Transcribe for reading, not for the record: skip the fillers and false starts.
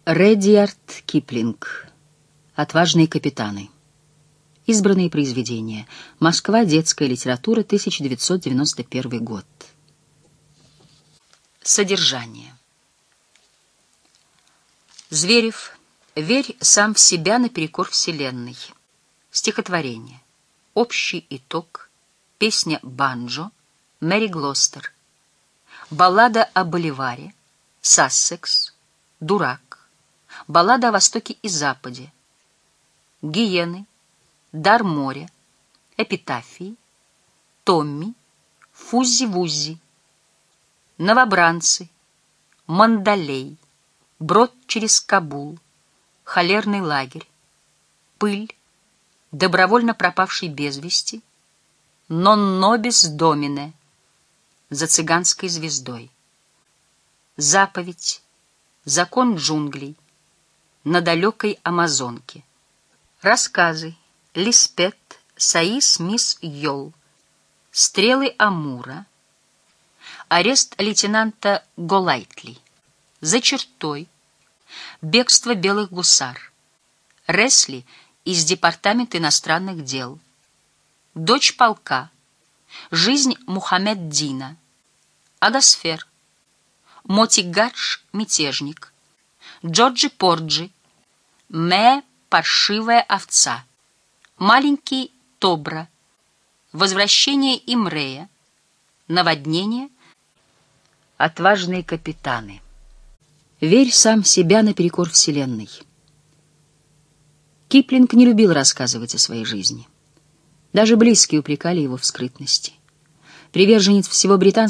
Редьярд Киплинг. «Отважные капитаны». Избранные произведения. Москва. Детская литература. 1991 год. Содержание. Зверев. «Верь сам в себя наперекор вселенной». Стихотворение. Общий итог. Песня «Банджо». Мэри Глостер. Баллада о Боливаре. Сассекс. Дурак. Баллада о Востоке и Западе. Гиены. Дар моря. Эпитафии. Томми. Фуззи-вуззи. Новобранцы. Мандалей. Брод через Кабул. Холерный лагерь. Пыль. Добровольно пропавший без вести. Нон нобис домине. За цыганской звездой. Заповедь. Закон джунглей. На далекой Амазонке. Рассказы. Лиспет. Саис мисс Йол. Стрелы Амура. Арест лейтенанта Голайтли. За чертой. Бегство белых гусар. Ресли из Департамента иностранных дел. Дочь полка. Жизнь Мухаммед-Дина. Агасфер. Мотигадж мятежник. Джорджи Порджи. Паршивая овца. Маленький Тобра. Возвращение Имрея. Наводнение. Отважные капитаны. Верь сам в себя наперекор вселенной. Киплинг не любил рассказывать о своей жизни. Даже близкие упрекали его в скрытности. Приверженец всего британского